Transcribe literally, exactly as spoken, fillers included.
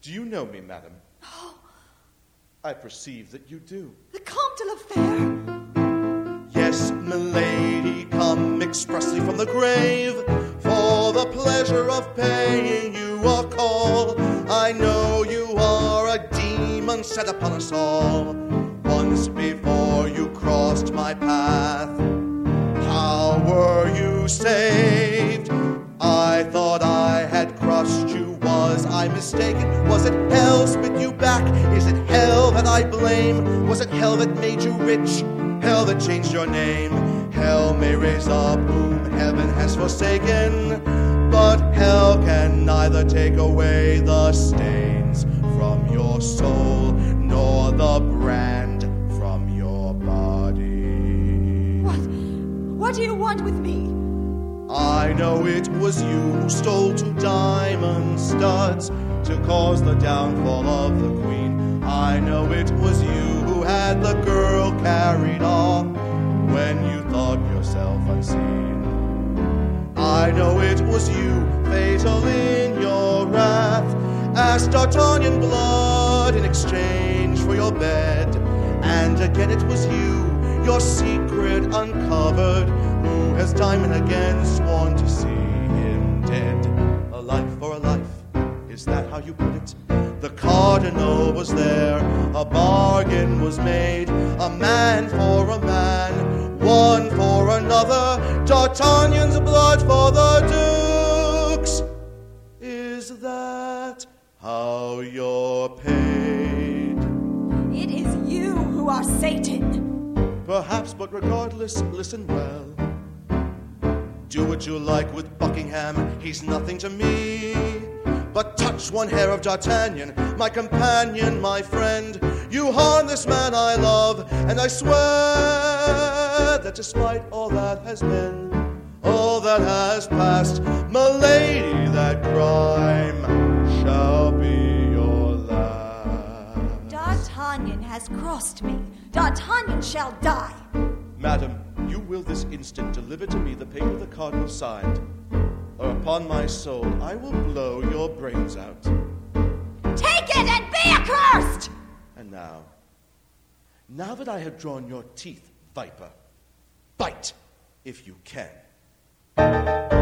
Do you know me, madam? Oh. I perceive that you do. The Comte de la Fere? Yes, milady, come expressly from the grave for the pleasure of paying you a call. I know you are a demon set upon us all. Once before you crossed my path. How were you saved? I thought I had crushed you. Was I mistaken? Was it hell spit you back? Is it hell that I blame? Was it hell that made you rich? Hell that changed your name? Hell may raise up whom heaven has forsaken, but hell can neither take away the stains from your soul, nor the brand from your body. What? What do you want with me? I know it was you who stole two diamond studs to cause the downfall of the queen. I know it was you who had the girl carried off when you thought yourself unseen. I know it was you, fatal in your wrath, asked D'Artagnan blood in exchange for your bed. And again it was you, your secret uncovered, who has time and again sworn to see him dead. A life for a life, is that how you put it? The cardinal was there, a bargain was made, a man for a man, one for another, D'Artagnan's blood for the Duke's. Is that how you're paid? It is you who are Satan. Perhaps, but regardless, listen well. Do what you like with Buckingham, he's nothing to me. But touch one hair of D'Artagnan, my companion, my friend. You harm this man I love, and I swear that despite all that has been, all that has passed, milady, that crime shall be your last. D'Artagnan has crossed me. D'Artagnan shall die. Madam, you will this instant deliver to me the paper the cardinal signed, or upon my soul I will blow your brains out. Take it and be accursed! And now, now that I have drawn your teeth, viper, bite if you can.